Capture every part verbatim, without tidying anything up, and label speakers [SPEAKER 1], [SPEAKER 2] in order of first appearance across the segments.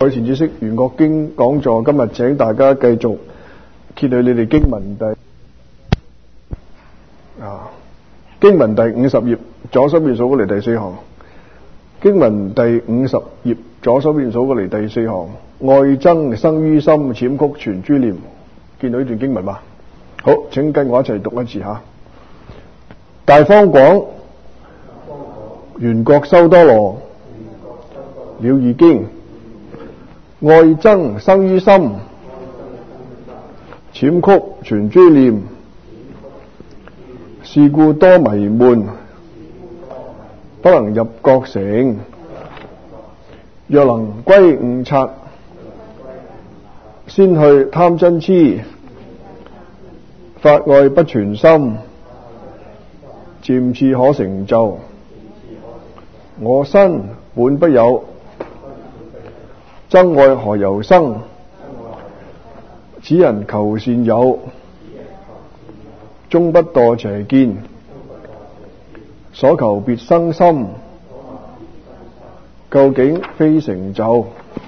[SPEAKER 1] 改善知識袁國經講座，今日請大家繼續揭去你哋經文第啊經文第五十頁左手邊數過嚟第四行，經文第五十頁左手邊數過嚟第四行，愛憎生於心，諂曲傳諸念。見到呢段經文嘛？好，請跟我一齊讀一次吓。大方廣，緣覺修多羅，了義經。愛憎生於心，諂曲傳諸念。是故多迷悶，不能入覺成。若能歸悟察，先去貪嗔癡，法愛不存心，漸次可成就。我身本不有，憎愛何由生？此人求善友，終不墮邪見，所求別生心，究竟非成就。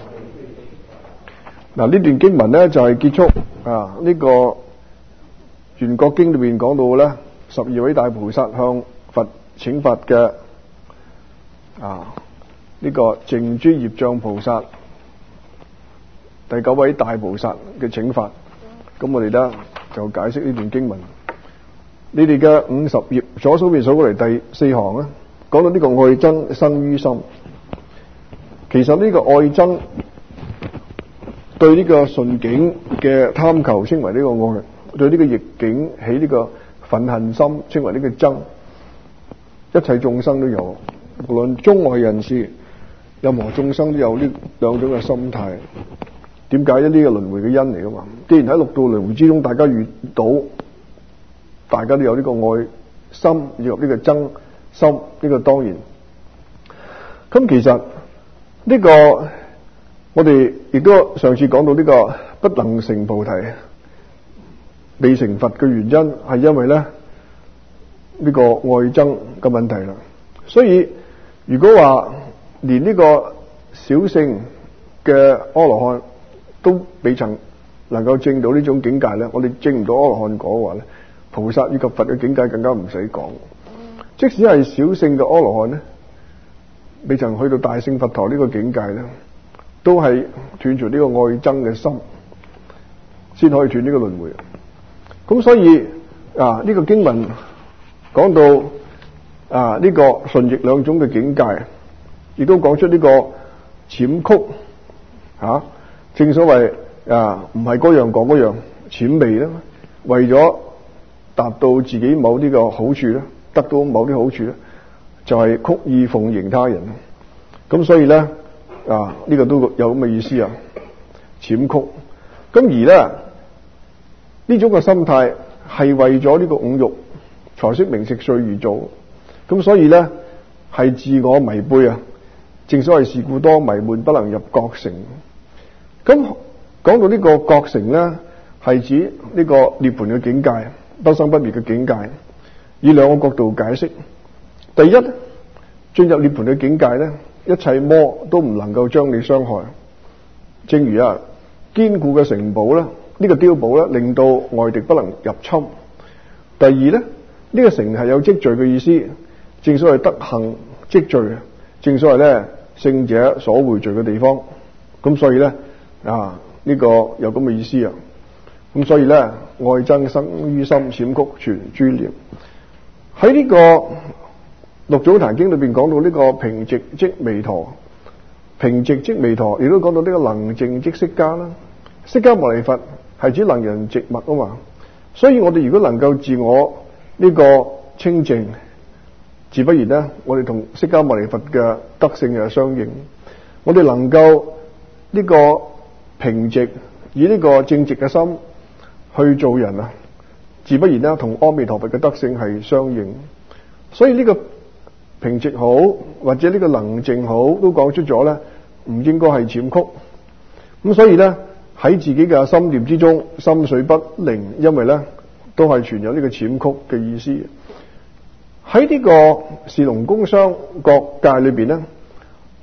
[SPEAKER 1] 嗱，呢段經文呢，就係、是、結束啊！呢、這個袁國經裏邊講到呢，十二位大菩薩向佛請法嘅啊，呢、這個淨諸業障菩薩，第九位大菩薩嘅請法。咁我哋呢，就解釋呢段經文。你哋嘅五十頁左手邊數過嚟第四行咧，講到呢個愛憎生於心。其實呢個愛憎對呢個順境嘅貪求稱為呢個愛，對呢個逆境起呢個憤恨心稱為呢個憎。一切眾生都有，無論中外人士，任何眾生都有呢兩種嘅心態。點解？呢個輪迴嘅因嚟噶嘛。既然喺六道輪迴之中，大家遇到，大家都有呢個愛心以及呢個憎心，呢、這個當然。咁其實呢、這個我哋亦都上次講到呢個不能成菩提、未成佛嘅原因，係因為咧呢、這個愛憎嘅問題啦。所以如果話連呢個小乘嘅阿羅漢都未曾能夠證到呢種境界咧，我哋證唔到阿羅漢果嘅話咧，菩薩以及佛嘅境界更加唔使講。即使係小乘嘅阿羅漢咧，未曾去到大乘佛陀呢個境界咧，都係斷除呢個愛憎嘅心，先可以斷呢個輪迴。咁所以啊，呢、這個經文講到啊呢、這個順逆兩種嘅境界，亦都講出呢個諂曲啊。正所謂啊，唔係嗰樣講嗰樣，諂媚啦，為咗達到自己某啲個好處咧，得到某啲好處咧，就係、是、曲意奉迎他人。咁所以咧啊，呢、這個都有咁嘅意思啊，諂曲。咁而咧呢種嘅心態係為咗呢個五欲財色名食睡而做。咁所以咧係自我迷背啊。正所謂是故多迷悶，不能入覺成。咁講到呢個覺成咧，係指呢個涅槃嘅境界，不生不滅嘅境界。以兩個角度解釋。第一，進入涅槃嘅境界咧，一切魔都唔能夠將你傷害。正如啊，堅固嘅城堡咧，呢、這個碉堡咧，令到外敵不能入侵。第二咧，呢、這個城係有積聚嘅意思，正所謂德行積聚，正所謂咧聖者所匯聚嘅地方。咁所以咧啊，呢、這個有咁嘅意思啊。咁所以咧，愛憎生於心，諂曲傳諸念。喺呢個六祖壇經裏邊講到呢個平寂即彌陀，平寂即彌陀，亦都講到呢個能靜即釋迦啦。釋迦牟尼佛係指能仁寂默啊嘛。所以我哋如果能夠自我呢個清淨，自不然呢，我哋同釋迦牟尼佛嘅德性又相應。我哋能夠呢個平寂，以呢個正直嘅心去做人啊，自不然呢，同阿彌陀佛嘅德性係相應。所以呢個平靜好，或者呢個能靜好，都講出咗咧，唔應該係諂曲。咁所以咧，喺自己嘅心念之中，心緒不寧，因為咧都係存有呢個諂曲嘅意思。喺呢個士農工商各界裏邊咧，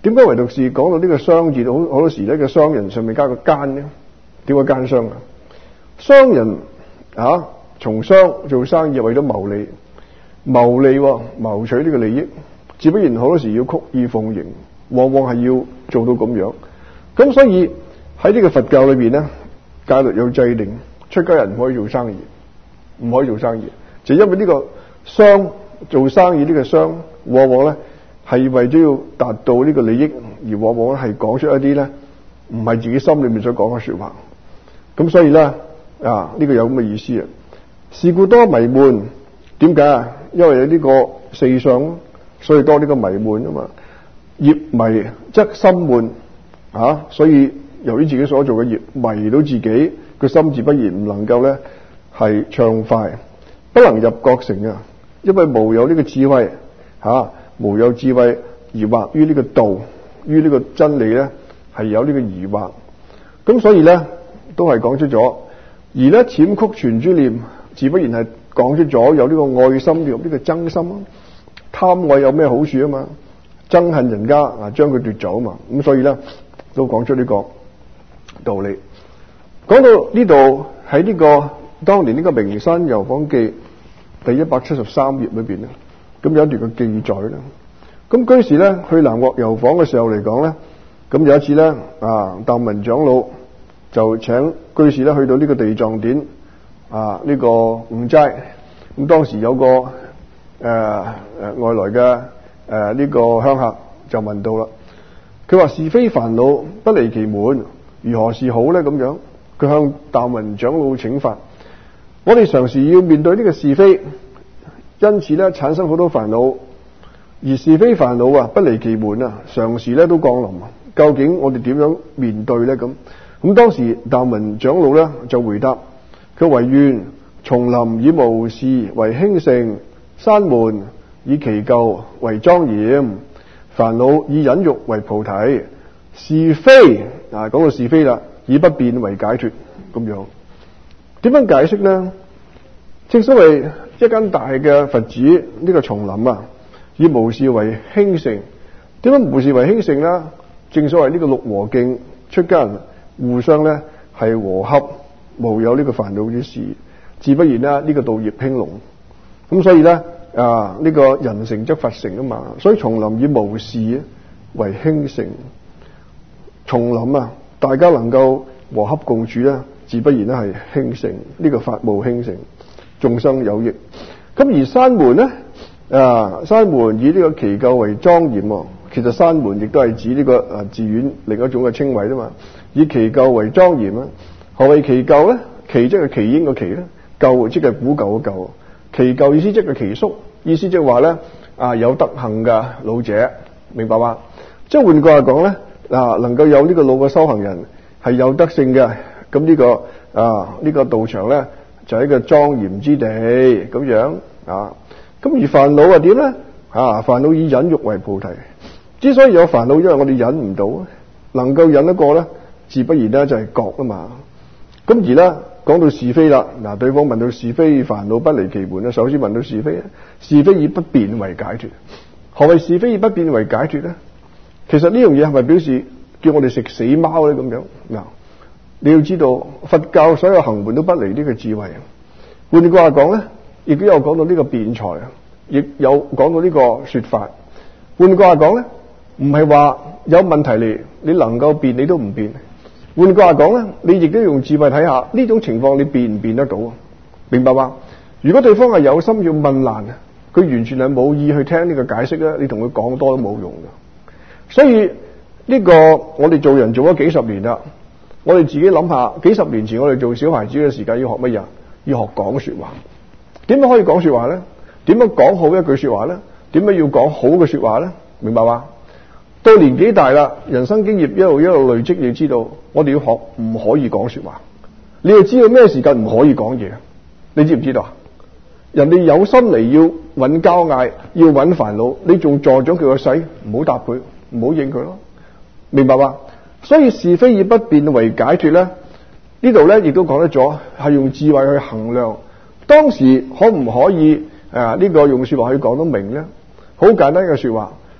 [SPEAKER 1] 點解唯獨是講到呢個商字，好好多時咧個商人上面加個奸呢？點解奸商啊？商人啊，從商做生意為咗牟利，牟利喎，謀取呢個利益，自不然好多時要曲意奉迎，往往係要做到咁樣。咁所以喺呢個佛教裏邊咧，戒律有制定，出家人唔可以做生意，唔可以做生意，就因為呢個商做生意呢個商，往往咧係為咗要達到呢個利益，而往往係講出一啲咧唔係自己心裏面所講嘅說話。咁所以咧啊，呢個有咁嘅意思啊。是故多迷悶，點解啊？因為有呢個四相，所以多呢個迷悶啊嘛。業迷則心悶啊，所以由於自己所做嘅業迷到自己，個心自不然唔能夠咧係暢快，不能入覺成啊。因為無有呢個智慧吓、啊，無有智慧而惑於呢個道，於呢個真理咧係有呢個疑惑。咁所以咧都係講出咗，而咧淺曲傳諸念，自不然係講出咗有呢個愛心，有呢個憎心啊。貪愛有咩好處啊嘛？憎恨人家啊，將佢奪走啊嘛。咁所以咧都講出呢個道理。講到呢度喺呢個當年呢個《名山遊訪記》第一百七十三頁裏邊咧，咁有一段嘅記載啦。咁居士咧去南國遊訪嘅時候嚟講咧，咁有一次咧啊，達文長老就請居士咧去到呢個地藏殿啊，呢、這個午齋。咁當時有個誒誒、呃、外來嘅誒呢個鄉客就問到啦，佢話是非煩惱不離其門，如何是好咧？咁樣佢向達文長老請法。我哋常時要面對呢個是非，因此咧產生好多煩惱，而是非煩惱啊不離其門啊，常時咧都降臨。究竟我哋點樣面對咧？咁咁當時達文長老咧就回答：佢唯願叢林以無事為興盛，山門以奇舊為莊嚴，煩惱以忍辱為菩提，是非啊講到是非啦，以不變為解脫。咁樣點樣解釋呢？正所謂一間大嘅佛寺，呢、這個叢林啊，以無事為興盛。點樣無事為興盛呢？正所謂呢個六和敬，出家人互相咧係和洽，無有呢個煩惱之事，自不然啦呢個道業興隆。咁所以咧啊呢、這個人成則佛成啊嘛。所以叢林以無事為興盛，叢林啊大家能夠和洽共處咧，自不然咧係興盛，呢、這個法務興盛，眾生有益。咁而山門咧啊，山門以呢個奇舊為莊嚴。其實山門亦都係指呢個啊寺院另一種嘅稱謂啊嘛，以奇舊為莊嚴啊。何謂奇舊咧？奇即係奇英個奇咧，舊即係古舊嘅舊。奇舊意思即係奇叔，意思即係話咧啊有德行嘅老者，明白嗎？即係換句話講咧啊，能夠有呢個老嘅修行人係有德性嘅，咁呢、這個啊呢、這個道場咧就係、是、一個莊嚴之地咁樣啊。咁而煩惱係點咧？啊煩惱以忍辱為菩提。之所以有煩惱，因為我哋忍唔到，能夠忍得過咧，自不然咧就係覺啊嘛。咁而咧講到是非啦，嗱對方問到是非煩惱不離其門咧，首先問到是非，是非以不變為解脫。何謂是非以不變為解脫咧？其實呢樣嘢係咪表示叫我哋食死貓咧？咁樣嗱，你要知道佛教所有行門都不離呢個智慧。換句話講咧，亦都有講到呢個辯才，亦有講到呢個說法。換句話講咧。唔係話有問題嚟，你能夠變你都唔變。換句話講咧，你亦都用智慧睇下呢種情況，你變唔變得到啊？明白嗎？如果對方係有心要問難，佢完全係冇意去聽呢個解釋咧，你同佢講多都冇用嘅。所以呢個我哋做人做咗幾十年啦，我哋自己諗下，幾十年前我哋做小孩子嘅時間要學乜嘢？要學講說話。點樣可以講說話咧？點樣講好一句說話咧？點樣要講好嘅說話咧？明白嗎？到年紀大啦，人生經驗一路一路累積，你要知道，我哋要學唔可以講說話。你要知道咩時間唔可以講嘢？你知唔知道啊？人哋有心嚟要揾交嗌，要揾煩惱，你仲助長佢個勢，唔好答佢，唔好應佢咯。明白嗎？所以是非以不變為解脫咧，呢度咧亦都講得咗，係用智慧去衡量當時可唔可以誒呢、啊這個用說話去講得明咧？好簡單嘅說話。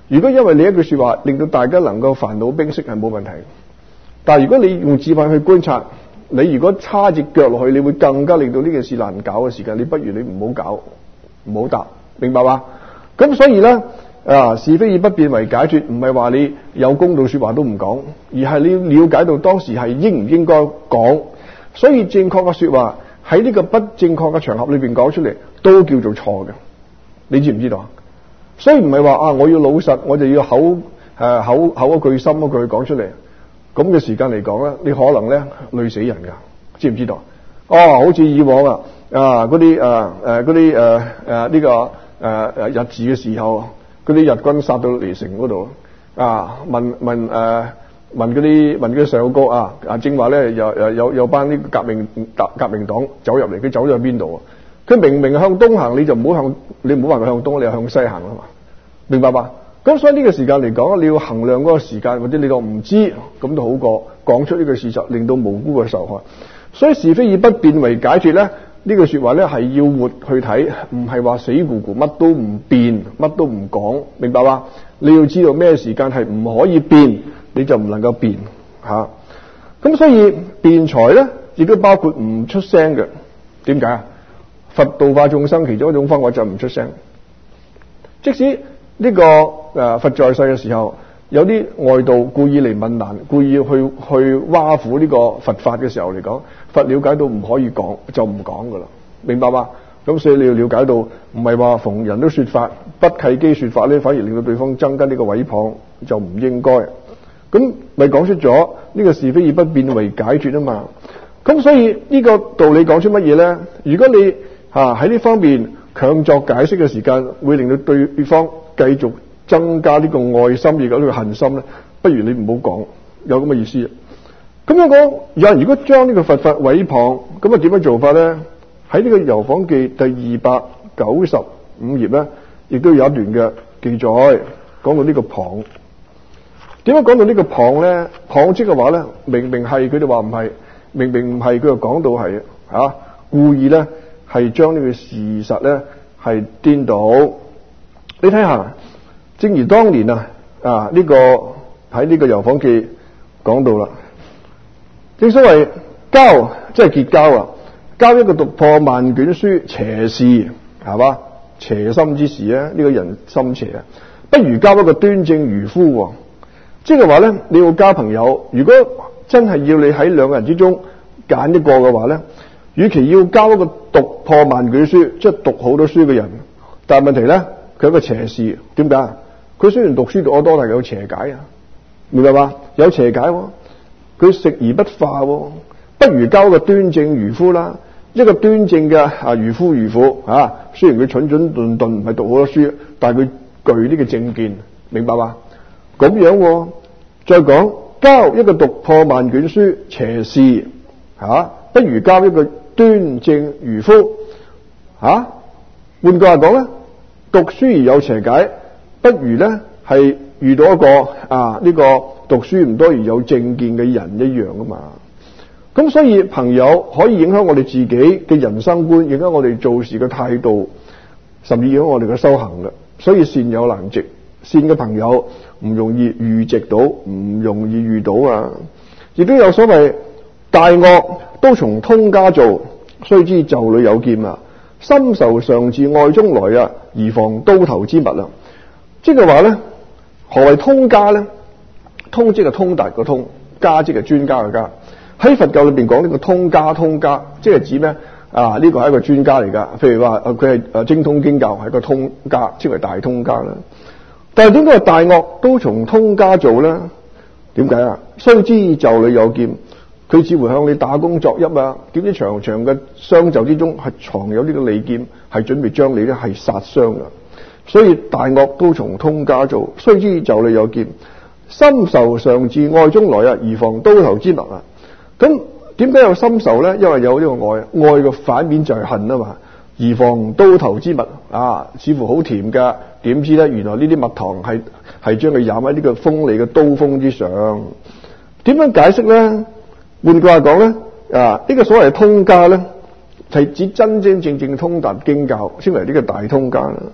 [SPEAKER 1] 如果因為你一句說話令到大家能夠煩惱冰釋係冇問題，但係如果你用智慧去觀察，你如果叉隻腳落去，你會更加令到呢件事難搞嘅時間，你不如你唔好搞，唔好答，明白嘛？咁所以咧啊，是非以不辯為解決，唔係話你有公道說話都唔講，而係你要了解到當時係應唔應該講。所以正確嘅說話喺呢個不正確嘅場合裏邊講出嚟，都叫做錯嘅。你知唔知道啊？所以唔係話啊，我要老實，我就要口誒、啊、口口一句心一句講出嚟。咁嘅時間嚟講咧，你可能咧累死人噶，知唔知道？哦，好似以往啊啊嗰啲誒誒嗰啲誒誒呢個誒誒、啊、日治嘅時候，嗰啲日軍殺到離城嗰度啊，問問誒、啊、問嗰啲問嗰啲上高啊啊，正話咧有有有有班呢個革命革革命黨走入嚟，佢走咗去邊度啊？佢明明向東行，你就唔好向你唔好話佢向東，你係向西行啊嘛，明白吧？咁所以呢個時間嚟講，你要衡量嗰個時間，或者你當唔知，咁都好過講出呢個事實，令到無辜嘅受害。所以是非以不辯為解決咧，呢句說話咧係要活去睇，唔係話死咕咕乜都唔辯，乜都唔講，明白吧？你要知道咩時間係唔可以辯，你就唔能夠辯吓。咁、啊、所以辯才咧，亦都包括唔出聲嘅。點解啊？佛度化眾生其中一種方法就唔出聲，即使呢、這個誒、呃、佛在世嘅時候，有啲外道故意嚟問難，故意去去挖苦呢個佛法嘅時候嚟講，佛了解到唔可以講，就唔講噶啦，明白嘛？咁所以你要了解到，唔係話逢人都說法，不契機說法咧，反而令到對方增加呢個毀謗，就唔應該。咁咪講出咗呢個是非以不辯為解決啊嘛。咁所以呢個道理講出乜嘢咧？如果你吓喺呢方面強作解釋嘅時間，會令到對方繼續增加呢個愛心，而家呢個恨心咧，不如你唔好講，有咁嘅意思。咁樣講，有人如果將呢個佛法毀謗，咁啊點樣做法咧？喺呢個《遊訪記》第二百九十五頁咧，亦都有一段嘅記載，講到呢個謗。點樣講到呢個謗咧？謗即嘅話咧，明明係佢哋話唔係，明明唔係，佢又講到係啊，故意咧係將呢個事實咧係顛倒。你睇下，正如當年啊啊呢、這個喺呢個《遊訪記》講到啦，正所謂交即係結交啊，交一個讀破萬卷書邪士係嘛，邪心之士啊，呢、這個人心邪啊，不如交一個端正愚夫、啊。即係話咧，你要交朋友，如果真係要你喺兩個人之中揀一個嘅話咧，與其要交一個讀破萬卷書，即係讀好多書嘅人，但係問題咧，佢係一個邪士，點解？佢雖然讀書讀得多，但係有邪解啊，明白嘛？有邪解、啊，佢食而不化、啊，不如交一個端正愚夫啦。一個端正嘅啊愚夫愚婦啊，雖然佢蠢蠢頓頓，唔係讀好多書，但係佢具呢個正見，明白嘛？咁樣、啊，再講交一個讀破萬卷書邪士吓、啊，不如交一個端正愚夫吓。換句話講咧，讀書而有邪解，不如咧係遇到一個啊呢、這個讀書唔多而有正見嘅人一樣噶嘛。咁所以朋友可以影響我哋自己嘅人生觀，影響我哋做事嘅態度，甚至影響我哋嘅修行嘅。所以善有難值，善嘅朋友唔容易遇直到，唔容易遇到啊！亦都有所謂大惡都從通家做，須知袖裏有劍啊！深仇常自愛中來啊，宜防刀頭之物啊！即係話咧，何謂通家咧？通即係通達個通，家即係專家嘅家。喺佛教裏邊講呢個通家，通家即係指咩啊？呢、這個係一個專家嚟噶。譬如話佢係誒精通經教，係個通家，即係大通家啦。但係點解大惡都從通家做咧？點解啊？須知袖裏有劍，佢只會向你打工作揖啊！點知長長嘅雙袖之中係藏有呢個利劍，係準備將你咧係殺傷噶。所以大惡都從通家做，須知袖裏有劍，深仇常自愛中來啊，宜防刀頭之物啊！咁點解有深仇咧？因為有呢個愛，愛嘅反面就係恨啊嘛。宜防刀頭之物啊，似乎好甜噶，點知咧原來呢啲蜜糖係係將佢染喺呢個鋒利嘅刀鋒之上。點樣解釋咧？換句話講咧，啊呢、這個所謂通家咧，係指真真正正通達經教，稱為呢個大通家啦。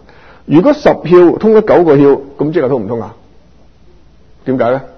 [SPEAKER 1] 如果十竅通咗九個竅，咁即係通唔通啊？點解咧？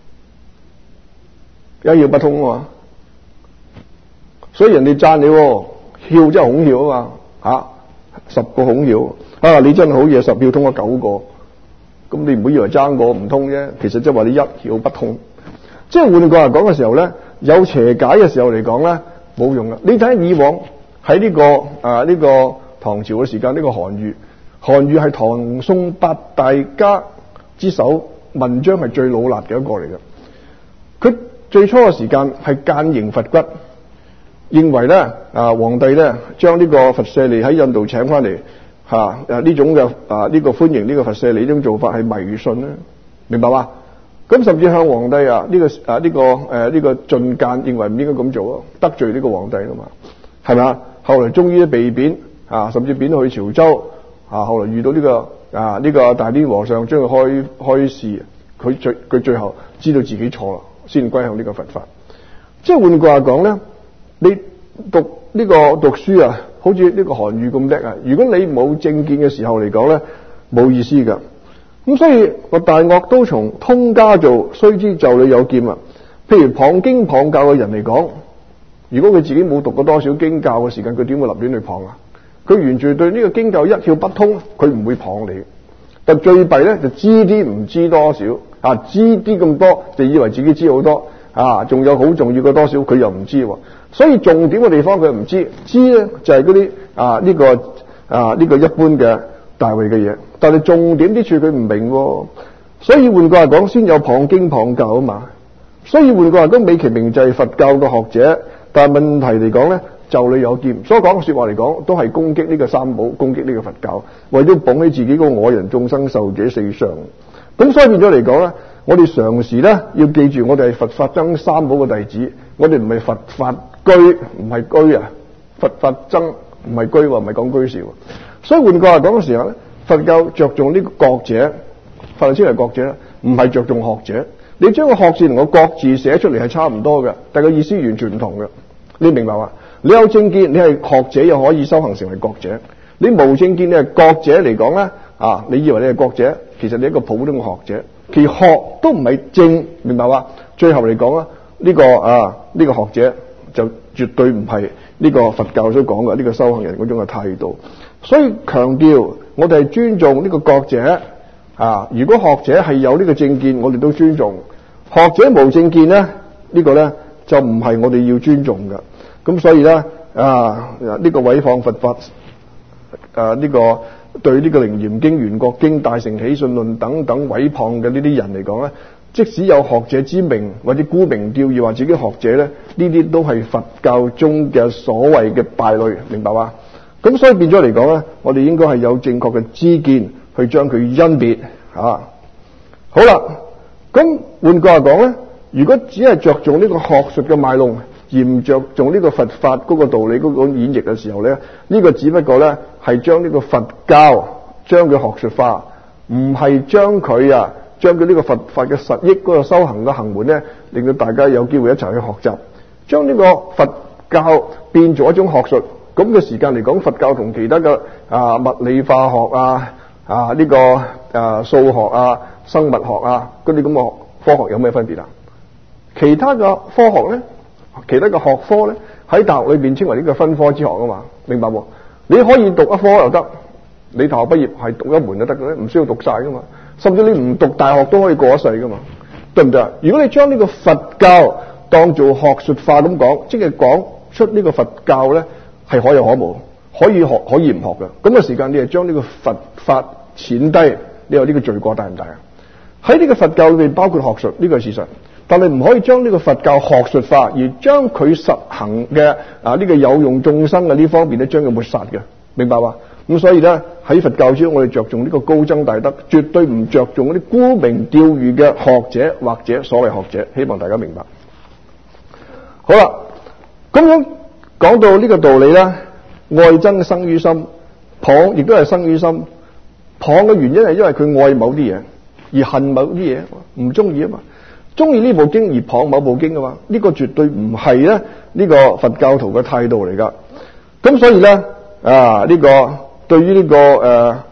[SPEAKER 1] 一竅不通啊嘛，所以人哋讚你竅真係孔竅啊嘛，吓、啊、十個孔竅啊，你真係好嘢，十竅通咗九個，咁你唔好以為爭個唔通啫，其實即係話你一竅不通。即係換句話講嘅時候咧，有邪解嘅時候嚟講咧，冇用啦。你睇下以往喺呢、這個啊呢、這個唐朝嘅時間，呢、這個韓愈，韓愈係唐宋八大家之首，文章係最老辣嘅一個嚟嘅。佢最初嘅時間係諫迎佛骨，認為咧啊皇帝咧將呢個佛舍利喺印度請翻嚟吓誒呢種嘅啊呢、這個歡迎呢個佛舍利呢種做法係迷信啦，明白嘛？咁甚至向皇帝啊呢、這個啊呢、這個誒呢、啊這個進諫，認為唔應該咁做啊，得罪呢個皇帝啦嘛，係咪啊？後來終於都被貶啊，甚至貶去潮州啊。後來遇到呢、這個啊呢、這個大典和尚將佢開開示，佢最佢最後知道自己錯啦，先歸向呢個佛法。即係換句話講咧，你讀呢個讀書啊，好似呢個韓愈咁叻啊，如果你冇正見嘅時候嚟講咧，冇意思噶。咁所以個大惡都從通家做，須知就理有劍啊。譬如謗經謗教嘅人嚟講，如果佢自己冇讀過多少經教嘅時間，佢點會立亂去謗啊？佢完全對呢個經教一竅不通，佢唔會謗你。但最弊咧就知啲唔知多少啊，知啲咁多就以為自己知好多啊，仲有好重要嘅多少佢又唔知。所以重點嘅地方佢唔知，知咧就係嗰啲啊呢、這個啊呢、這個一般嘅大位嘅嘢，但係重點之處佢唔明，所以換句話講，先有謗經謗教啊嘛。所以換句話講，美其名就係佛教嘅學者，但係問題嚟講咧，就理有劍，所講嘅說話嚟講，都係攻擊呢個三寶，攻擊呢個佛教，為咗捧起自己個我人眾生受者四相。咁所以變咗嚟講咧，我哋常時咧要記住，我哋係佛法僧三寶嘅弟子，我哋唔係佛法居，唔係居啊，佛法僧唔係居，唔係講居士。所以換句話講嘅時候咧，佛教着重呢個覺者，佛教先係覺者，唔係着重學者。你將個學字同個覺字寫出嚟係差唔多嘅，但係個意思完全唔同嘅。你明白嘛？你有正見，你係學者又可以修行成為覺者；你無正見，你係覺者嚟講咧，啊，你以為你係覺者，其實你係一個普通嘅學者，其學都唔係正，明白嘛？最後嚟講啦，呢個啊呢個學者就絕對唔係呢個佛教所講嘅呢個修行人嗰種嘅態度。所以強調我哋係尊重呢個覺者啊！如果學者係有呢個正見，我哋都尊重；學者無正見咧，呢個咧就唔係我哋要尊重嘅。咁所以咧啊，呢個毀謗佛法啊，呢個對呢個《楞嚴經》《圓覺經》《大乘起信論》等等毀謗嘅呢啲人嚟講咧，即使有學者之名或者沽名釣譽話自己學者咧，呢啲都係佛教中嘅所謂嘅敗類，明白嘛？咁所以變咗嚟講咧，我哋應該係有正確嘅知見去將佢甄別啊。好啦，咁換句話講咧，如果只係着重呢個學術嘅賣弄，而唔着重呢個佛法嗰個道理嗰個演繹嘅時候咧，呢、這個只不過咧係將呢個佛教將佢學術化，唔係將佢啊將佢呢個佛法嘅實益嗰個修行嘅行門咧，令到大家有機會一齊去學習，將呢個佛教變做一種學術。咁嘅時間嚟講，佛教同其他嘅啊物理化學啊啊呢、這個啊數學啊生物學啊嗰啲咁嘅科學有咩分別啊？其他嘅科學咧，其他嘅學科咧，喺大學裏邊稱為呢個分科之學啊嘛，明白喎？你可以讀一科又得，你大學畢業係讀一門就得嘅咧，唔需要讀晒噶嘛。甚至你唔讀大學都可以過一世噶嘛，對唔對啊？如果你將呢個佛教當做學術化咁講，即係講出呢個佛教咧。係可有可無，可以學可以唔學嘅。咁嘅時間，你係將呢個佛法淺低，你話呢個罪過大唔大啊？喺呢個佛教裏面包括學術，呢個係事實，但係唔可以將呢個佛教學術化，而將佢實行嘅啊呢個有用眾生嘅呢方面咧，將佢抹殺嘅，明白嘛？咁所以咧喺佛教之中，我哋着重呢個高僧大德，絕對唔着重嗰啲沽名釣譽嘅學者或者所謂學者。希望大家明白。好啦，咁樣。講到呢個道理咧，愛憎生於心，謗亦都係生於心。謗嘅原因係因為佢愛某啲嘢，而恨某啲嘢，唔中意啊嘛。中意呢部經而謗某部經啊嘛，呢、這個絕對唔係咧呢個佛教徒嘅態度嚟噶。咁所以咧啊，呢、這個對於呢、這個誒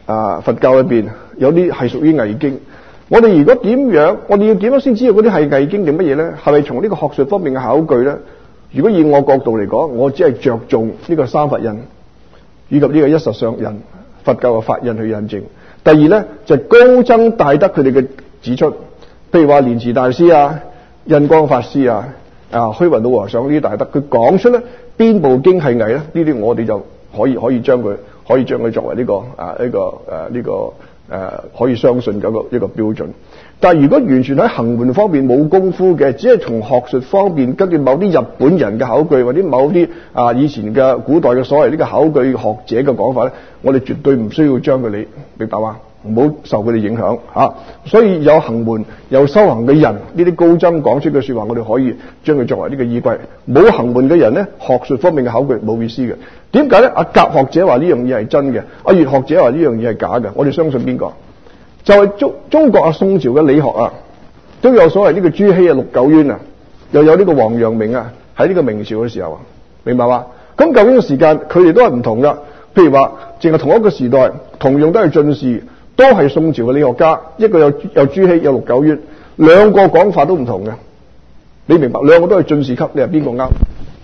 [SPEAKER 1] 啊佛教裏邊有啲係屬於偽經。我哋如果點樣，我哋要點樣先知道嗰啲係偽經定乜嘢咧？係咪從呢個學術方面嘅考據咧？如果以我角度嚟講，我只係着重呢個三佛印以及呢個一實相印，佛教嘅法印去印證。第二咧就係、高僧大德佢哋嘅指出，譬如話蓮池大師啊、印光法師啊、啊虛雲老和尚呢啲大德，佢講出咧邊部經係偽咧？呢啲我哋就可以可以將佢可以將佢作為呢、這個啊呢、這個誒呢、啊這個誒、啊、可以相信嘅一個一個標準。但係如果完全喺行門方面冇功夫嘅，只係從學術方面跟住某啲日本人嘅考據或者某啲啊以前嘅古代嘅所謂呢個考據學者嘅講法咧，我哋絕對唔需要將佢哋明白嗎？唔好受佢哋影響嚇、啊。所以有行門有修行嘅人，呢啲高僧講出嘅説話，我哋可以將佢作為呢個依歸。冇行門嘅人咧，學術方面嘅考據冇意思嘅。點解咧？阿甲學者話呢樣嘢係真嘅，阿乙學者話呢樣嘢係假嘅。我哋相信邊個？就係中中國啊，宋朝嘅理學啊，都有所謂呢個朱熹啊、陸九淵啊，又有呢個王陽明啊，喺呢個明朝嘅時候啊，明白嘛？咁究竟嘅時間佢哋都係唔同噶。譬如話，淨係同一個時代，同樣都係進士，都係宋朝嘅理學家，一個有有朱熹有陸九淵，兩個講法都唔同嘅。你明白？兩個都係進士級，你係邊個啱？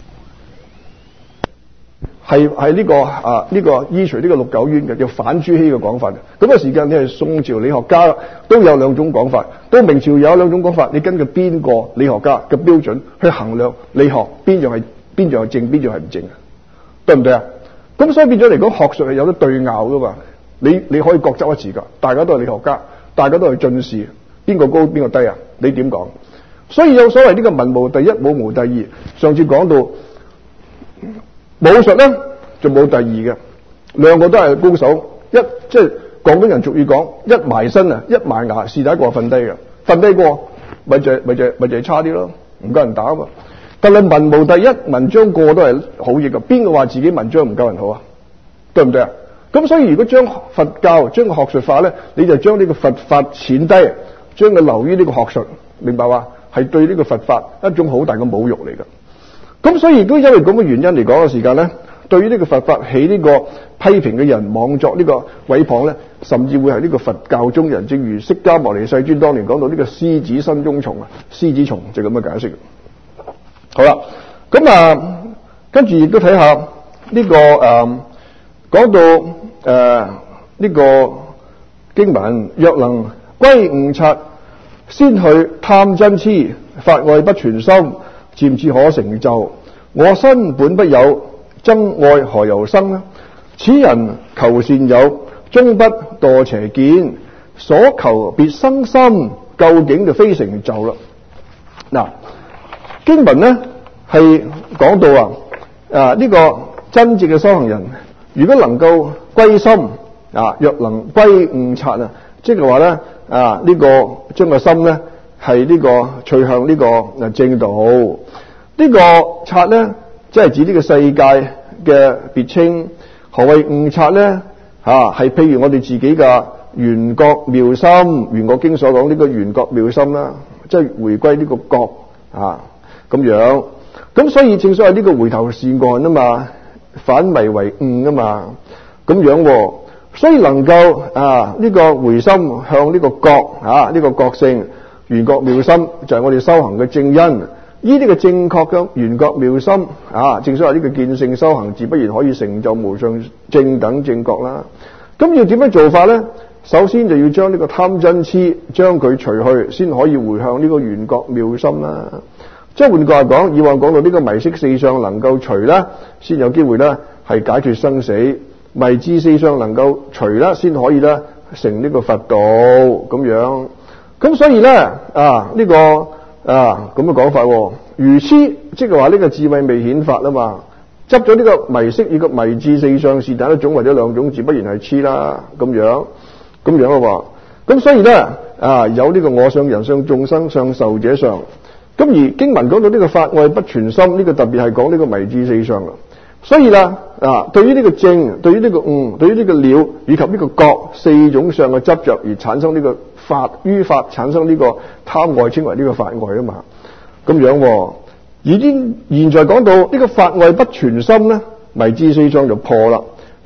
[SPEAKER 1] 係係呢個啊呢、這個依隨呢個陸九淵嘅，叫反朱熹嘅講法嘅。咁嘅時間你係宋朝理學家都有兩種講法，到明朝有兩種講法。你根據邊個理學家嘅標準去衡量理學邊樣係邊樣係正，邊樣係唔正啊？對唔對啊？咁所以變咗嚟講，學術係有得對拗噶嘛。你你可以各執一詞噶，大家都係理學家，大家都係進士，邊個高邊個低啊？你點講？所以有所謂呢個文無第一，武無第二。上次講到。武術咧就冇第二嘅，兩個都係高手。一即係廣東人俗語講，一埋身啊，一埋牙，是第一個瞓低嘅，瞓低過咪就咪就咪就係差啲咯，唔夠人打啊嘛。但係文無第一，文章個都係好嘢嘅，邊個話自己文章唔夠人好啊？對唔對啊？咁所以如果將佛教將個學術化咧，你就將呢個佛法淺低，將佢流於呢個學術，明白嘛？係對呢個佛法一種好大嘅侮辱嚟嘅。咁所以亦都因為咁嘅原因嚟講嘅時間咧，對於呢個佛法起呢個批評嘅人，妄作呢個毀謗咧，甚至會係呢個佛教中人，正如釋迦牟尼世尊當年講到呢個獅子身中蟲啊，獅子蟲就咁嘅解釋。好啦，咁啊，跟住亦都睇下呢個誒，講到誒呢、呃這個經文，若能歸悟察，先去貪嗔癡，法愛不存心，漸次可成就。我身本不有，憎愛何由生呢？此人求善友，終不墮邪見。所求別生心，究竟就非成就啦。嗱，經文呢係講到啊，啊呢、這個真正嘅修行人，如果能夠歸心啊，若能歸悟察啊，即係話咧啊呢、這個將個心咧係呢個趨向呢個正道。呢、這個察咧，即係指呢個世界嘅別稱。何謂悟察咧？吓、啊、係譬如我哋自己嘅圓覺妙心，圓覺經所講呢個圓覺妙心啦，即係回歸呢個覺啊咁樣。咁所以正所謂呢個回頭是岸啊嘛，反迷為悟啊嘛，咁樣、啊。所以能夠啊呢、這個回心向呢個覺啊呢、這個覺性圓覺妙心，就係我哋修行嘅正因。呢啲嘅正確嘅圓覺妙心啊，正所謂呢個見性修行，自不然可以成就無上正等正覺啦。咁要點樣做法咧？首先就要將呢個貪嗔癡將佢除去，先可以回向呢個圓覺妙心啦。即係換句話講，以往講到呢個迷色四相能夠除啦，先有機會咧係解脫生死；迷智四相能夠除啦，先可以咧成呢個佛道咁樣。咁所以咧啊呢、這個。啊，咁嘅講法，愚癡即係話呢個智慧未顯發啊嘛，執咗呢個迷色與個迷智四相是但一種或者兩種，自不然係癡啦，咁樣咁樣咯。咁所以咧啊，有呢個我相、人相、眾生相、壽者相。咁而經文講到呢個法愛不存心，呢、這個特別係講呢個迷智四相啦。所以啦啊，對於呢個正，對於呢個悟，對於呢個了以及呢個覺四種相嘅執着而產生呢個法，於法產生呢個貪愛，稱為呢個法愛啊嘛。咁樣已經現在講到呢個法愛不存心咧，迷智四相就破啦。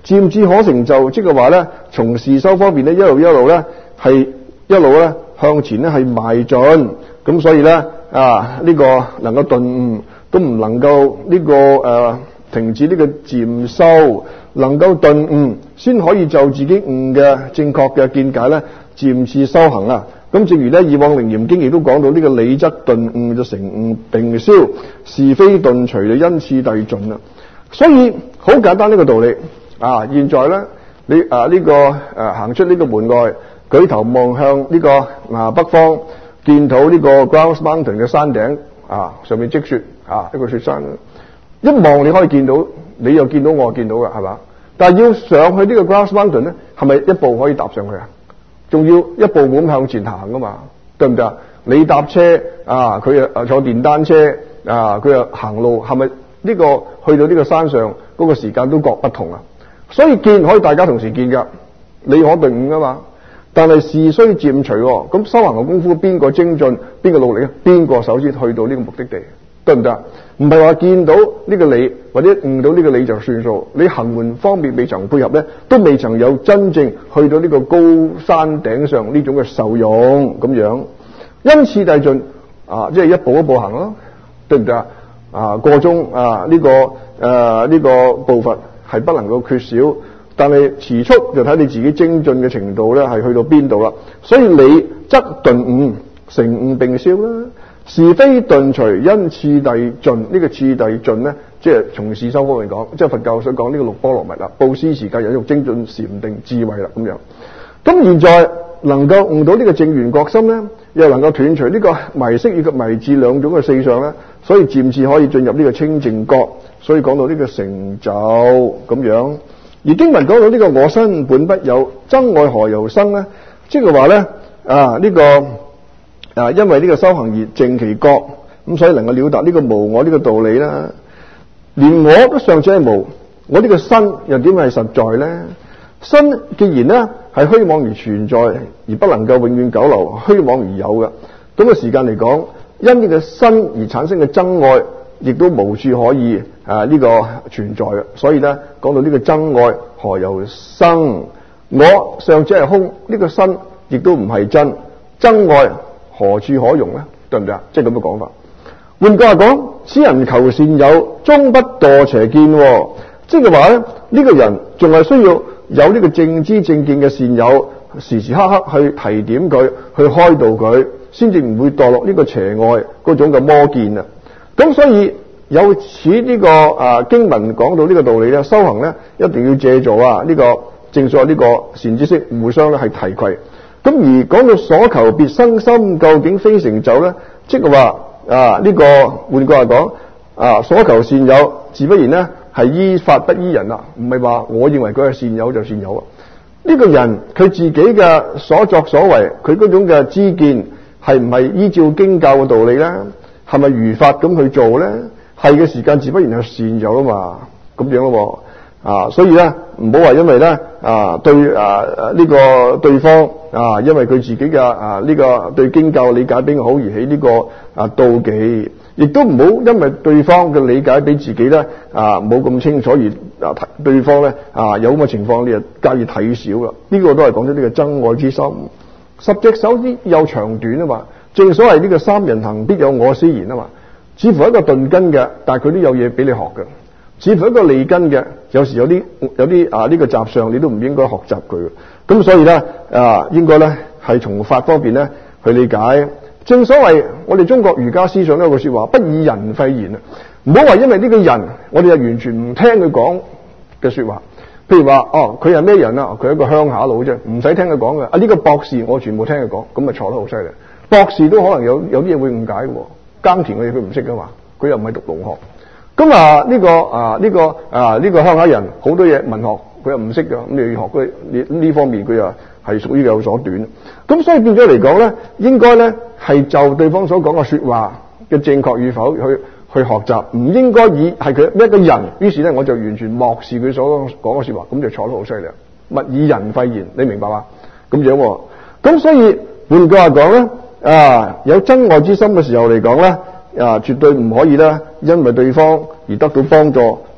[SPEAKER 1] 漸至可成就，即係話咧，從事修方面咧，一路一路咧係一路咧向前咧係邁進。咁所以咧啊，呢、這個能夠頓悟，都唔能夠呢、這個誒、呃、停止呢個漸修，能夠頓悟先可以就自己悟嘅正確嘅見解咧，漸次修行啊。咁正如咧以往《楞嚴經》亦都講到呢個理則頓悟就成悟並消，是非頓除就因次第盡啦。所以好簡單呢個道理啊！現在咧你啊呢、這個誒、啊、行出呢個門外，舉頭望向呢、這個啊北方，見到呢個 Grouse Mountain 嘅山頂啊，上面積雪啊，一個雪山，一望你可以見到，你又見到我見到嘅係嘛？但係要上去呢個 Grouse Mountain 咧，係咪一步可以踏上去啊？仲要一步咁向前行噶嘛？對唔對啊？你搭車啊，佢又坐電單車啊，佢又行路，係咪呢個去到呢個山上嗰個時間都各不同啊？所以見可以大家同時見噶，你可頓悟噶嘛？但係事須漸除，咁修行嘅功夫邊個精進，邊個努力啊？邊個首先去到呢個目的地，對唔對啊？唔係話見到呢個理或者悟到呢個理就算數，你行門方面未曾配合咧，都未曾有真正去到呢個高山頂上呢種嘅受用咁樣。因次第盡啊，即係一步一步行咯，對唔對啊？啊，個中啊呢、這個誒呢、啊這個步伐係不能夠缺少。但係遲速就睇你自己精進嘅程度咧，係去到邊度啦。所以理則頓悟，成悟並消啦。是非頓除，因次第盡。呢、這個次第盡咧，即係從事修方嚟講，即係佛教所講呢個六波羅蜜啦，布施、持戒、忍辱、精進、禪定、智慧啦咁樣。咁現在能夠悟到呢個正圓覺心咧，又能夠斷除呢個迷色以及迷智兩種嘅四相咧，所以漸次可以進入呢個清淨覺。所以講到呢個成就咁樣。而經文講到呢個我身本不有，憎愛何由生咧？即係話咧啊呢、這個啊，因為呢個修行而淨其覺，咁所以能夠了達呢個無我呢個道理啦。連我都尚且係無，我呢個身又點係實在咧？身既然咧係虛妄而存在，而不能夠永遠久留，虛妄而有嘅，咁嘅時間嚟講，因呢個身而產生嘅憎愛，亦都無處可以啊呢、這個存在嘅。所以咧講到呢個憎愛何由生？我尚且係空，呢、這個身亦都唔係真，憎愛何處可容咧？對唔對啊？即係咁嘅講法。換句話講，此人求善友，終不墮邪見、哦。即係話咧，呢、這個人仲係需要有呢個正知正見嘅善友，時時刻刻去提點佢，去開導佢，先至唔會墮落呢個邪愛嗰種嘅魔見啊。咁所以有此呢、這個啊經文講到呢個道理咧，修行咧一定要借助啊呢、這個正所謂呢個善知識互相咧係提攜。咁而講到所求別生心，究竟非成就咧，即係話啊呢、這個換句話講啊，所求善友，自不然咧係依法不依人啦，唔係話我認為佢係善友就善友啊。呢、這個人佢自己嘅所作所為，佢嗰種嘅知見係唔係依照經教嘅道理咧？係咪如法咁去做咧？係嘅時間自不然係善友啊嘛，咁樣咯。啊，所以咧唔好話因為咧啊對啊呢、這個對方啊，因為佢自己嘅啊呢、這個對經教理解比較好而起呢個啊妒忌，亦都唔好因為對方嘅理解比自己咧啊冇咁清楚而啊對方咧啊有咁嘅情況你就加以睇小啦。呢、這個都係講咗呢個憎愛之心。十隻手指有長短啊嘛，正所謂呢個三人行必有我師焉啊嘛。似乎一個鈍根嘅，但係佢都有嘢俾你學嘅。似乎一個利根嘅，有時有啲有啲啊呢、這個習相你都唔應該學習佢嘅。咁所以咧啊，應該咧係從法方面咧去理解。正所謂我哋中國儒家思想都有句說話，不以人廢言啊！唔好話因為呢個人，我哋就完全唔聽佢講嘅說話。譬如話哦，佢係咩人啊？佢係一個鄉下佬啫，唔使聽佢講嘅。啊呢、這個博士我全部聽佢講，咁咪錯得好犀利。博士都可能有有啲嘢會誤解嘅，耕田嘅嘢佢唔識噶嘛，佢又唔係讀農學。咁啊呢、這個啊呢、這個啊呢、這個鄉下人好多嘢文學佢又唔識㗎，咁你要學佢呢呢方面佢又係屬於有所短。咁所以變咗嚟講咧，應該咧係就對方所講嘅說話嘅正確與否去去學習，唔應該以係佢一個人，於是咧我就完全漠視佢所講嘅說話，咁就錯得好犀利。勿以人廢言，你明白嘛？咁樣喎。咁所以換句話講咧，啊有憎愛之心嘅時候嚟講咧。啊，絕對唔可以咧，因為對方而得到幫助，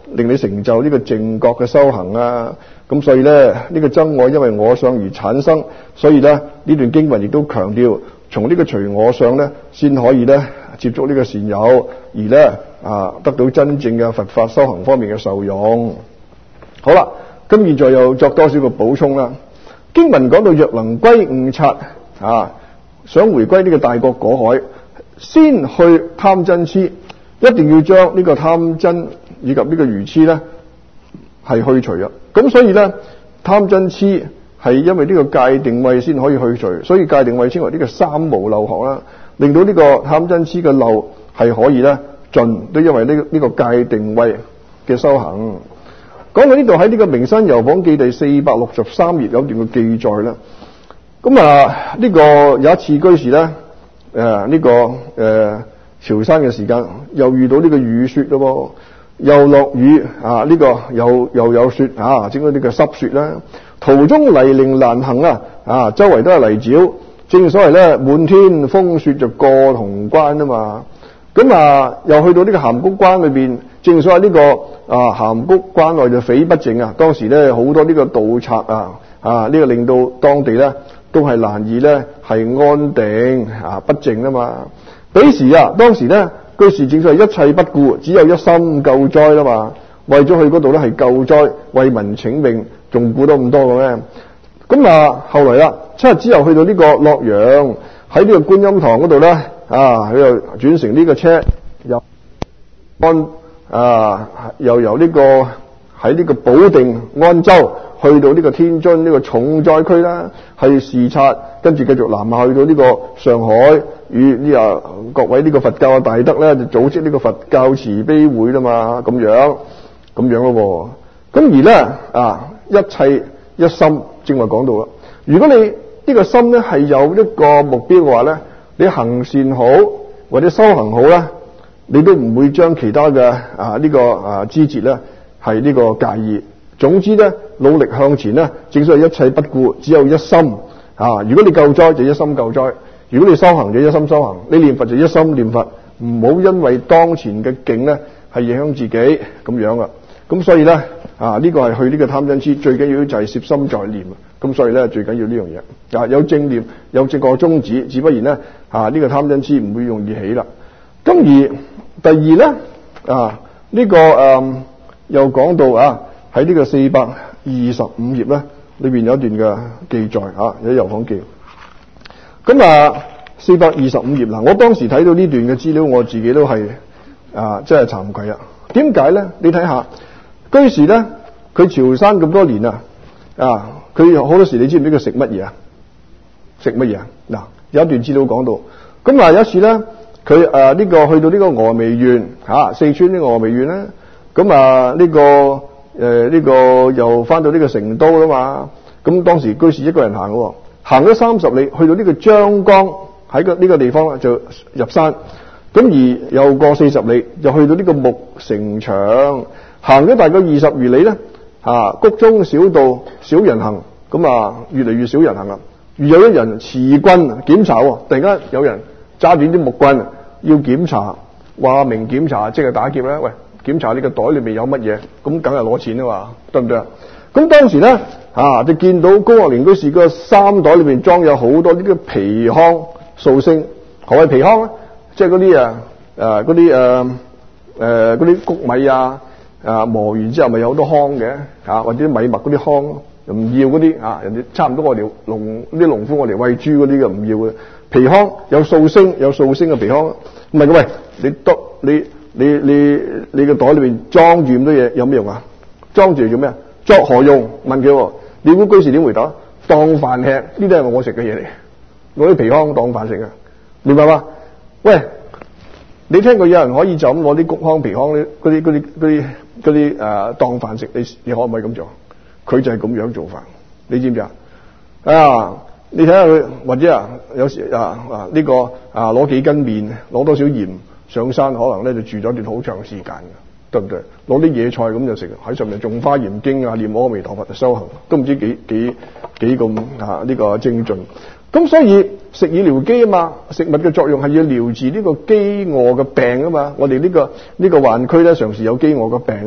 [SPEAKER 1] 令你成就呢個正覺嘅修行啊。咁所以咧，呢、這個真愛因為我相而產生，所以咧呢段經文亦都強調，從呢個隨我相咧，先可以咧接觸呢個善友，而咧啊得到真正嘅佛法修行方面嘅受用。好啦，咁現在又作多少個補充啦。經文講到若能歸悟察啊，想回歸呢個大覺果海，先去貪嗔癡，一定要將呢個貪嗔以及呢個愚癡咧係去除啊。咁所以咧貪嗔癡係因為呢個戒定慧先可以去除，所以戒定慧稱為呢個三無漏學啦，令到呢個貪嗔癡嘅漏係可以咧盡，都因為呢個呢個戒定慧嘅修行。講到呢度喺呢個名山遊訪記第四百六十三頁有段嘅記載啦。咁啊呢個有一次居士咧誒呢個誒、呃、潮汕嘅時間又遇到呢個雨雪咯，又落雨啊，呢、這個又又有雪啊，整到呢個濕雪啦。途中泥濘難行啊，啊周圍都係泥沼，正所謂咧滿天風雪就過潼關啊嘛。咁啊又去到呢個函谷關裏邊，正所謂呢、這個啊函谷關內就匪不淨啊。當時咧好多呢個盜賊啊啊呢、這個令到當地咧都係難以咧係安定啊不淨啊嘛。彼時啊當時咧居士正所謂一切不顧，只有一心救災啦嘛。為咗去嗰度咧係救災，為民請命，仲顧得咁多嘅咩？咁啊後來啦，七日之後去到呢個洛陽，喺呢個觀音堂嗰度咧啊，佢又轉乘呢個車，又安啊，又由呢、這個喺呢個保定安州去到呢個天津呢個重災區啦，係視察，跟住繼續南下去到呢個上海，與呢啊各位呢個佛教嘅大德咧，就組織呢個佛教慈悲會啦嘛，咁樣咁樣咯。咁而咧啊，一切一心，正話講到啦。如果你呢個心咧係有一個目標嘅話咧，你行善好或者修行好咧，你都唔會將其他嘅啊呢、這個啊枝節咧係呢個介意。總之咧，努力向前咧，正所謂一切不顧，只有一心啊。如果你救災就一心救災，如果你修行就一心修行，你念佛就一心念佛，唔好因為當前嘅境咧係影響自己咁樣啊。咁所以咧啊，呢、這個係去呢個貪嗔癡最緊要就係攝心在念。咁所以咧最緊要呢樣嘢啊，有正念，有正確宗旨，自不然咧啊呢、這個貪嗔癡唔會容易起啦。咁而第二咧啊呢、這個誒、嗯、又講到啊喺呢個四百二十五頁咧裏邊有一段嘅記載啊，有遊訪記。咁啊四百二十五頁嗱，我當時睇到呢段嘅資料，我自己都係啊真係慚愧啊。點解咧？你睇下居士咧，佢潮汕咁多年啊，啊佢好多時你知唔知佢食乜嘢啊？食乜嘢啊？嗱，有一段資料講到，咁啊有一次咧，佢誒呢個去到呢個峨眉縣嚇，四川呢個峨眉縣咧，咁啊呢個誒呢、呃這個又翻到呢個成都啦嘛，咁當時居士一個人行嘅，行咗三十里，去到呢個張江喺個呢個地方就入山。咁而又過四十里，就去到呢個木城牆，行咗大概二十餘里咧，啊，谷中小道少人行，咁啊越嚟越少人行啦。如有一人持棍檢查，突然間有人揸住啲木棍要檢查，話明檢查即係打劫咧。喂，檢查你個袋裏面有乜嘢？咁梗係攞錢啊嘛，對唔對啊？咁當時咧啊，就見到高學年居士個衫袋裏面裝有好多呢啲皮糠素星。何謂皮糠咧？即係嗰啲啊，誒嗰啲誒誒嗰啲谷米啊，啊磨完之後咪有好多糠嘅，啊或者米麥嗰啲糠，又唔要嗰啲啊，人哋差唔多我哋農啲農夫我哋餵豬嗰啲嘅唔要嘅皮糠，有素星有素星嘅皮糠，唔係嘅喂，你篤你你你你個袋裏邊裝住咁多嘢有咩用啊？裝住嚟做咩啊？作何用？問佢，你估居士點回答？當飯吃，呢啲係我食嘅嘢嚟，攞啲皮糠當飯食嘅，明白嘛？喂，你聽過有人可以就咁攞啲谷糠皮糠嗰啲嗰啲嗰啲嗰啲誒當飯食？你你可唔可以咁做？佢就係咁樣做法，你知唔知啊？啊，你睇下佢，或者啊，有時啊啊呢、這個啊攞幾斤麵，攞多少鹽上山，可能咧就住咗段好長時間嘅，對唔對？攞啲野菜咁就食，喺上面種花嚴經啊，念阿彌陀佛修行，都唔知幾幾幾咁啊呢、這個精進。咁所以食以療飢啊嘛，食物嘅作用係要療治呢個飢餓嘅病啊嘛。我哋呢、這個呢、這個患區咧，常時有飢餓嘅病啊嘛。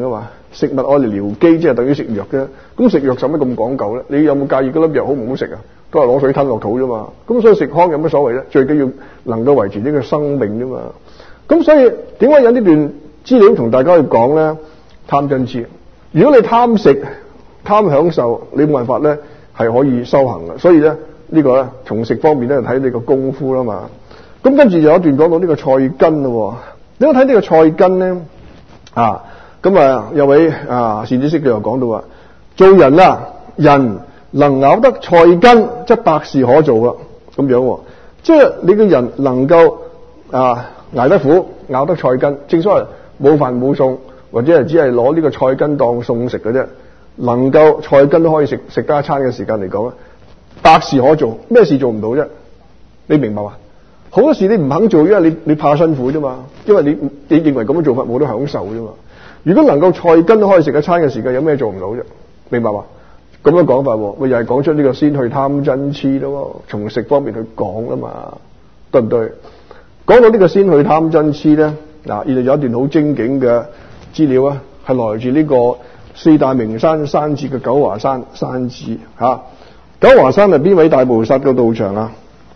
[SPEAKER 1] 食物愛嚟療機，即係等於食藥啫。咁食藥使乜咁講究咧？你有冇介意嗰粒藥好唔好食啊？都係攞水吞落肚啫嘛。咁所以食康有乜所謂咧？最緊要能夠維持呢個生命啫嘛。咁所以點解有呢段資料同大家去講咧？貪嗔癡，如果你貪食、貪享受，你冇辦法咧係可以修行嘅。所以咧呢個咧從食方面咧睇你個功夫啦嘛。咁跟住有一段講到呢個菜根咯。你睇呢個菜根咧啊，咁啊有位啊善知識佢又講到話，做人啊，人能咬得菜根，即百事可做啦。咁樣，即係你個人能夠啊捱得苦，咬得菜根，正所謂冇飯冇餸，或者係只係攞呢個菜根當餸食嘅啫。能夠菜根都可以食食得一餐嘅時間嚟講咧，百事可做，咩事做唔到啫？你明白嘛？好多事你唔肯做，因為你你怕辛苦啫嘛，因為你你認為咁樣做法冇得享受啫嘛。如果能夠菜根都可以食一餐嘅時間，有咩做唔到啫？明白嘛？咁樣講法，咪又係講出呢個先去貪嗔癡咯，從食方面去講啦嘛，對唔對？講到呢個先去貪嗔癡咧，嗱，呢度有一段好精警嘅資料啊，係來自呢個四大名山山節嘅九華山山寺吓。九華山係邊位大菩薩嘅道場啊？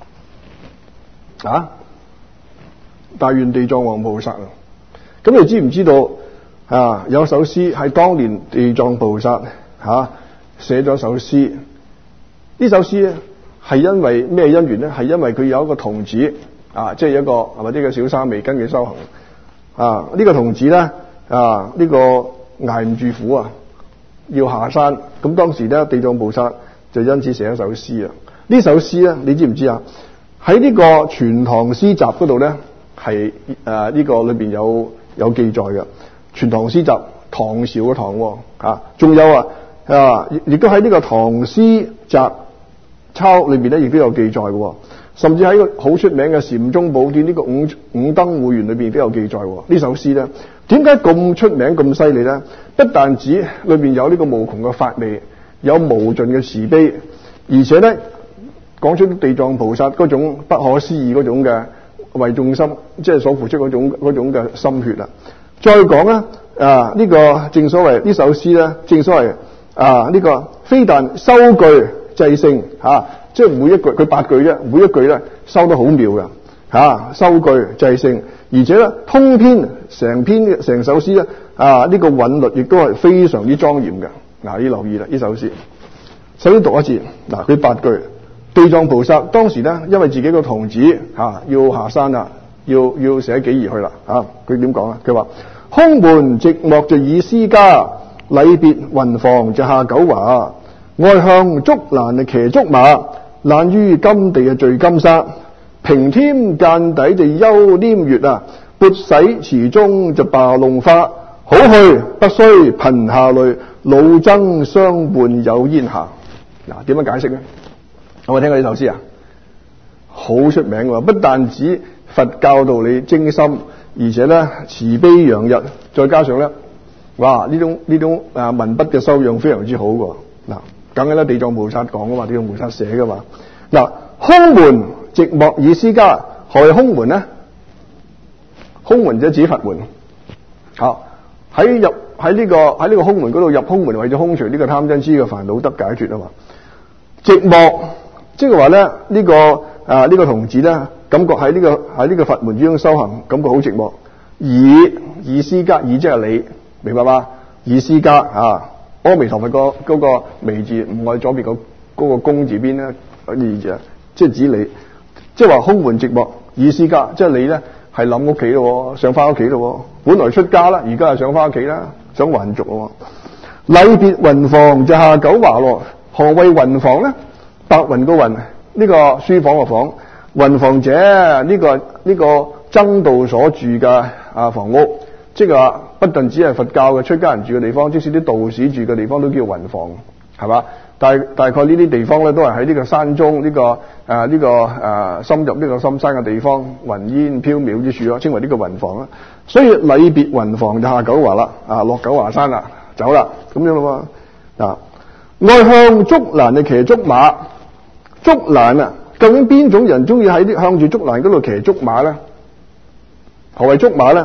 [SPEAKER 1] 啊，大願地藏王菩薩啊！咁你知唔知道啊？有首詩係當年地藏菩薩吓寫咗首詩，呢首詩咧係因為咩因緣咧？係因為佢有一個童子啊，即係一個係咪呢個小沙彌跟佢修行啊？呢個童子咧啊，呢個捱唔住苦啊，要下山。咁當時咧，地藏菩薩就因此寫一首詩啊。呢首詩咧，你知唔知啊？喺呢個《全唐詩集》嗰度咧，係誒呢個裏邊有有記載嘅。《全唐詩集》唐朝嘅唐啊，仲有啊啊，亦都喺呢個《唐詩集鈔》裏邊咧，亦都有記載嘅。甚至喺個好出名嘅《禪宗寶典》呢個五五燈會元裏邊都有記載。呢首詩咧，點解咁出名咁犀利咧？不但止裏邊有呢個無窮嘅法味，有無盡嘅慈悲，而且咧，講出地藏菩薩嗰種不可思議嗰種嘅為眾生，即係所付出嗰種嗰種嘅心血啦。再講咧啊，呢個正所謂呢首詩咧，正所謂啊呢個非但收句制勝吓，即係每一句佢八句啫，每一句咧收得好妙嘅吓，收句制勝，而且咧通篇成篇成首詩咧啊呢個韻律亦都係非常之莊嚴嘅。嗱，你留意啦，呢首詩首先讀一次嗱，佢八句。地藏菩薩當時咧，因為自己個童子吓、啊、要下山啦，要要捨己而去啦吓。佢點講啊？佢話空門寂寞就以私家，禮別雲房就下九華。外向竹欄就騎竹馬，難於金地啊聚金沙。平添間底就休黏月啊，撥洗池中就罷弄花。好去不須貧下淚，老僧相伴有煙霞。嗱，點樣解釋咧？有冇聽過呢首詩啊？好出名嘅，不但止佛教道理精深，而且咧慈悲洋溢，再加上咧，哇呢種呢種啊文筆嘅修養非常之好嘅。嗱，梗係咧地藏菩薩講噶嘛，地藏菩薩寫噶嘛。嗱，空門寂寞以私家，何謂空門咧？空門就指佛門。好，喺入喺呢個喺呢個空門嗰度入空門，為咗空除呢個貪嗔癡嘅煩惱得解決啊嘛。寂寞。即係話咧，呢、這個啊呢、這個童子咧，感覺喺呢、這個喺呢個佛門之中修行，感覺好寂寞。以以私家，以即係你，明白嗎？以私家啊，阿彌陀佛個嗰個彌字唔喺左邊個嗰個公字邊咧，意字啊，即係指你，即係話空門寂寞，以私家，即係你咧係諗屋企咯，想翻屋企咯，本來出家啦，而家係想翻屋企啦，想還俗咯。禮別雲房就下九華咯。何謂雲房咧？白雲個雲，呢、這個書房個房，雲房者呢、這個呢、這個僧道所住嘅啊房屋，即係話不但只係佛教嘅出家人住嘅地方，即使啲道士住嘅地方都叫雲房，係嘛？大大概呢啲地方咧都係喺呢個山中呢、這個誒呢、啊這個誒、啊、深入呢個深山嘅地方，雲煙飄渺之處咯，稱為呢個雲房啦。所以禮別雲房就下九華啦，啊落九華山啦，走啦，咁樣咯喎。啊，外向竹欄就騎竹馬。竹欄啊，究竟邊種人中意喺啲向住竹欄嗰度騎竹馬咧？何謂竹馬咧？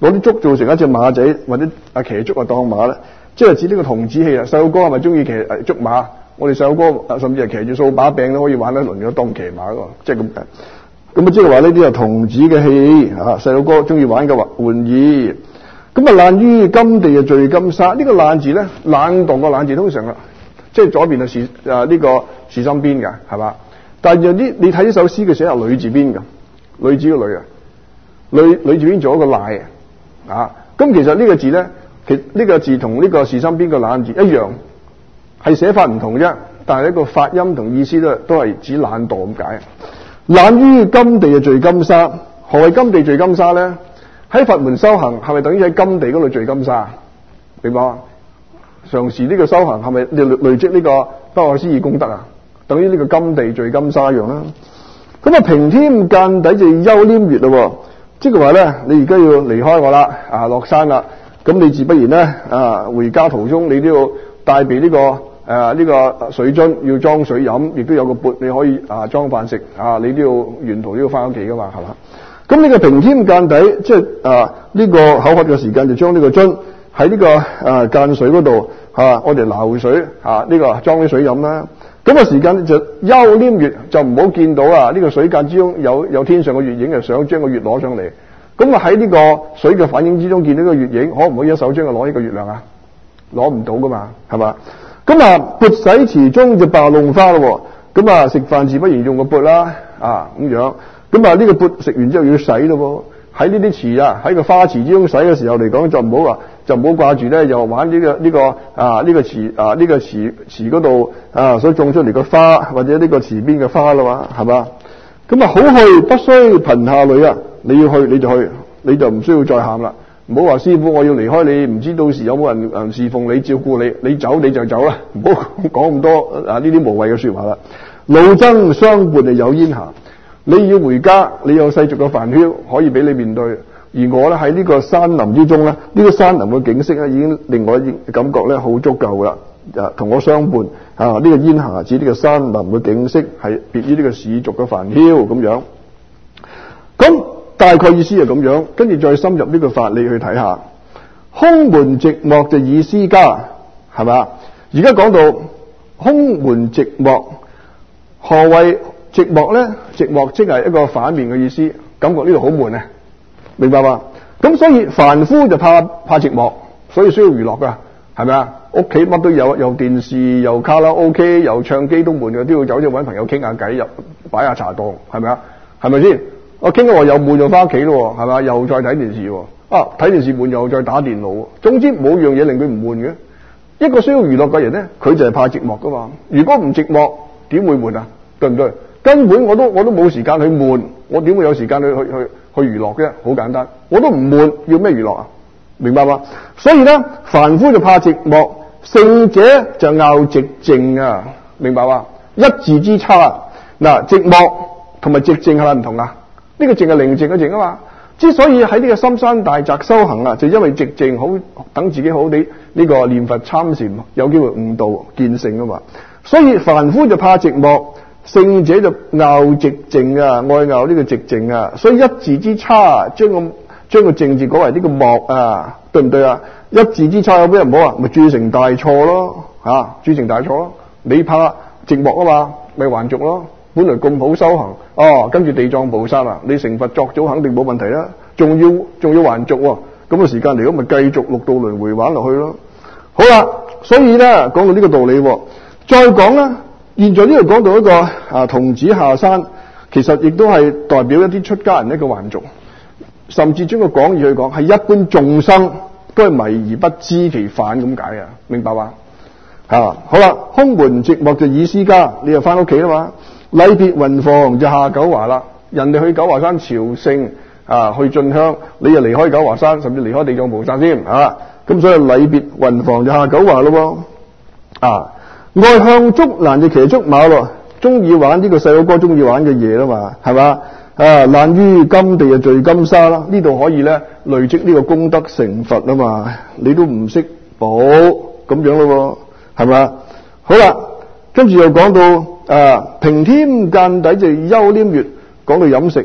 [SPEAKER 1] 攞啲竹做成一隻馬仔，或者啊騎竹啊當馬咧，即係指呢個童子戲啦。細路哥係咪中意騎誒竹馬？我哋細路哥甚至係騎住掃把柄都可以玩一輪嘅當騎馬㗎，即係咁嘅。咁啊，即係話呢啲係童子嘅戲啊，細路哥中意玩嘅玩意。咁啊，懶於甘地嘅聚甘沙，呢、這個懶字咧，懶惰個懶字通常啊，即係左邊係士啊呢個士心邊嘅，係嘛？但係有啲你睇呢首詩嘅寫係女字邊嘅，女子嘅女啊，女女字邊做一個賴啊。咁其實呢個字咧，其呢、這個字同呢個士心邊個懶字一樣，係寫法唔同啫，但係一個發音同意思都都係指懶惰咁解。懶於甘地嘅聚甘沙，何謂甘地聚甘沙咧？喺佛門修行係咪等於喺甘地嗰度聚甘沙？明白啊？常時呢個修行係咪累累積呢個不可思議功德啊？等於呢個甘地聚甘沙一樣啦。咁啊，平添間底就休黏月咯，即係話咧，你而家要離開我啦，啊落山啦，咁你自不然咧啊回家途中你都要帶備呢個誒呢個水樽，要裝水飲，亦都有個缽你可以啊裝飯食啊，你都要沿途都要翻屋企噶嘛，係嘛？咁呢個平添間底，即係啊呢個口渴嘅時間就將呢個樽喺呢個啊間水嗰度啊，我哋撈水啊呢個裝啲水飲啦。咁個時間就休黏月，就唔好見到啊呢個水間之中有有天上嘅月影，就想將個月攞上嚟。咁啊喺呢個水嘅反應之中見到個月影，可唔可以一手將佢攞呢個月亮啊？攞唔到噶嘛，係嘛？咁啊缽洗池中就白弄花咯。咁啊食飯自不然用個缽啦，啊咁樣。咁啊呢個缽食完之後要洗咯。喺呢啲池啊，喺個花池之中洗嘅時候嚟講，就唔好話就唔好掛住咧，又玩呢、這個呢、這個啊呢、這個池啊呢、這個池池嗰度啊所種出嚟嘅花，或者呢個池邊嘅花啦嘛，係嘛？咁啊好去不需貧下女啊，你要去你就去，你就唔需要再喊啦。唔好話師傅我要離開你，唔知到時有冇人誒侍奉你照顧你，你走你就走啦，唔好講咁多啊呢啲無謂嘅說話啦。老僧相伴就有煙霞。你要回家，你有世俗嘅煩囂可以俾你面對，而我咧喺呢個山林之中咧，呢、這個山林嘅景色咧已經令我感覺咧好足夠啦。啊，同我相伴啊，呢、這個煙霞指呢個山林嘅景色係別於呢個世俗嘅煩囂咁樣。咁大概意思係咁樣，跟住再深入呢個法理去睇下。空門寂寞就以私家，係咪？而家講到空門寂寞，何謂寂寞咧？寂寞即係一個反面嘅意思，感覺呢度好悶啊，明白嘛？咁所以凡夫就怕怕寂寞，所以需要娛樂噶，係咪啊？屋企乜都有，又電視，又卡拉 OK，又唱機都悶嘅，都要走去搵朋友傾下偈，入擺下茶檔，係咪啊？係咪先？我傾咗話又悶，又翻屋企咯，係咪？又再睇電視，啊睇電視悶又再打電腦，總之冇樣嘢令佢唔悶嘅。一個需要娛樂嘅人咧，佢就係怕寂寞噶嘛。如果唔寂寞，點會悶啊？對唔對？根本我都我都冇時間去悶，我點會有時間去去去去娛樂嘅？好簡單，我都唔悶，要咩娛樂啊？明白嘛？所以咧，凡夫就怕寂寞，聖者就拗寂靜啊！明白嘛？一字之差。嗱，寂寞同埋寂靜係咪唔同啊？呢、這個靜係寧靜嘅靜啊嘛。之所以喺呢個深山大宅修行啊，就因為寂靜好，等自己好啲呢個念佛參禪，有機會悟道見性啊嘛。所以凡夫就怕寂寞。聖者就拗寂靜啊，愛拗呢個寂靜啊，所以一字之差，將個將個靜字改為呢個默啊，對唔對啊？一字之差有咩唔好啊？咪鑄成大錯咯，吓鑄成大錯咯。你怕寂寞啊嘛，咪還俗咯。本來咁好修行，哦，跟住地藏菩薩啊，你成佛作祖肯定冇問題啦，仲要仲要還俗，咁嘅時間嚟講咪繼續六道輪迴玩落去咯。好啦，所以咧講到呢個道理，再講啦。現在呢度講到一個啊童子下山，其實亦都係代表一啲出家人一個還俗，甚至將個廣義去講係一般眾生都係迷而不知其反咁解啊，明白嘛？啊，好啦，空門寂寞就以私家，你就翻屋企啦嘛。禮別雲房就下九華啦，人哋去九華山朝聖啊，去進香，你就離開九華山，甚至離開地藏菩薩添啊。咁所以禮別雲房就下九華咯，啊。愛向竹蘭就騎竹馬咯，中意玩呢個細佬哥中意玩嘅嘢啦嘛，係嘛？啊，懶於甘地就聚甘沙啦，呢度可以咧累積呢個功德成佛啊嘛，你都唔識補咁樣咯，係嘛？好啦，跟住又講到啊平添間底就休黏月，講到飲食，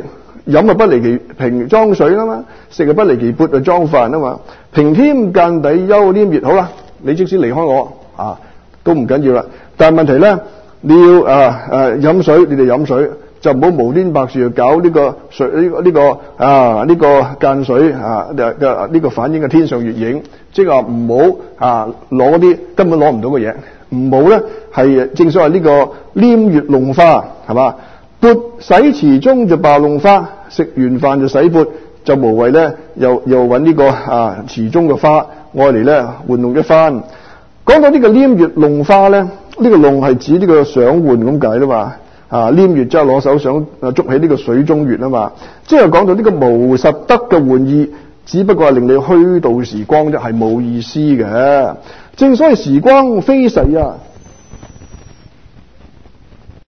[SPEAKER 1] 飲啊不離其瓶裝水啊嘛，食啊不離其缽啊裝飯啊嘛。平添間底憂黏熱，好啦，你即使離開我啊，都唔緊要啦。但係問題咧，你要啊誒飲水，你哋飲水就唔好無端白事搞呢個水呢個呢個啊呢個間水啊嘅呢個反映嘅天上月影，即係話唔好啊攞啲根本攞唔到嘅嘢，唔好咧係正所謂呢個黏月弄花係嘛。缽洗池中就罷弄花，食完飯就洗缽，就無謂咧又又揾呢個啊池中嘅花愛嚟咧玩弄一番。講到呢個黏月弄花咧，呢、這個弄係指呢個想玩咁解啦嘛。啊黏月即係攞手想捉起呢個水中月啊嘛，即係講到呢個無實德嘅玩意，只不過係令你虛度時光啫，係冇意思嘅。正所謂時光飛逝啊，